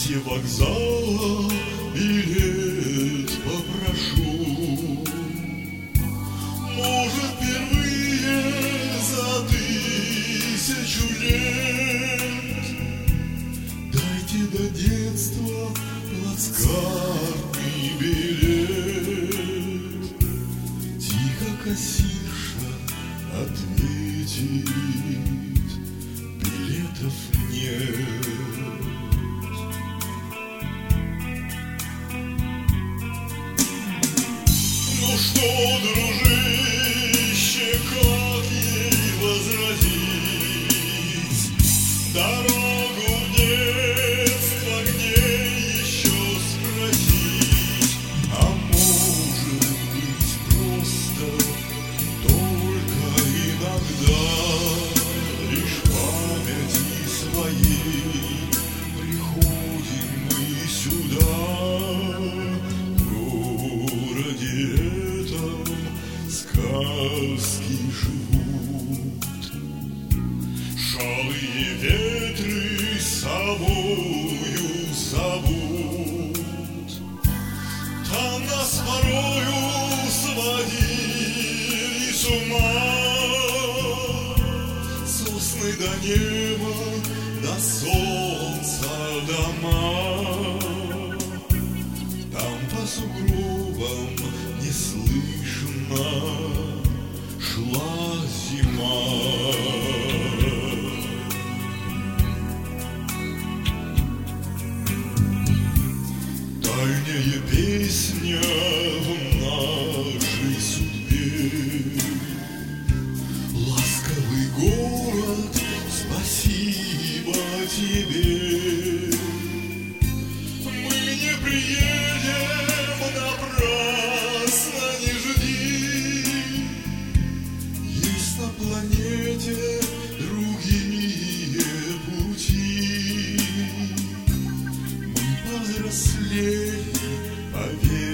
кассе вокзала билет попрошу. Может, впервые за 1000 лет дайте до детства плацкартный билет. Тихо кассирша ответит: билетов нет. Ну что, дружище, как ей возразить? Дорогу в детство где еще спросить? А может быть, просто только иногда лишь памяти своей приходим мы сюда. В городе этом сказки живут, шалые ветры собою зовут. Там нас порою сводили с ума сосны до неба, до солнца дома. Там по сугробам неслышно шла зима. Дальняя песня в нашей судьбе. Ласковый город, спасибо тебе. Мы не приедем напрасно, не жди. Есть на планете другие пути. Мы повзрослели, поверь.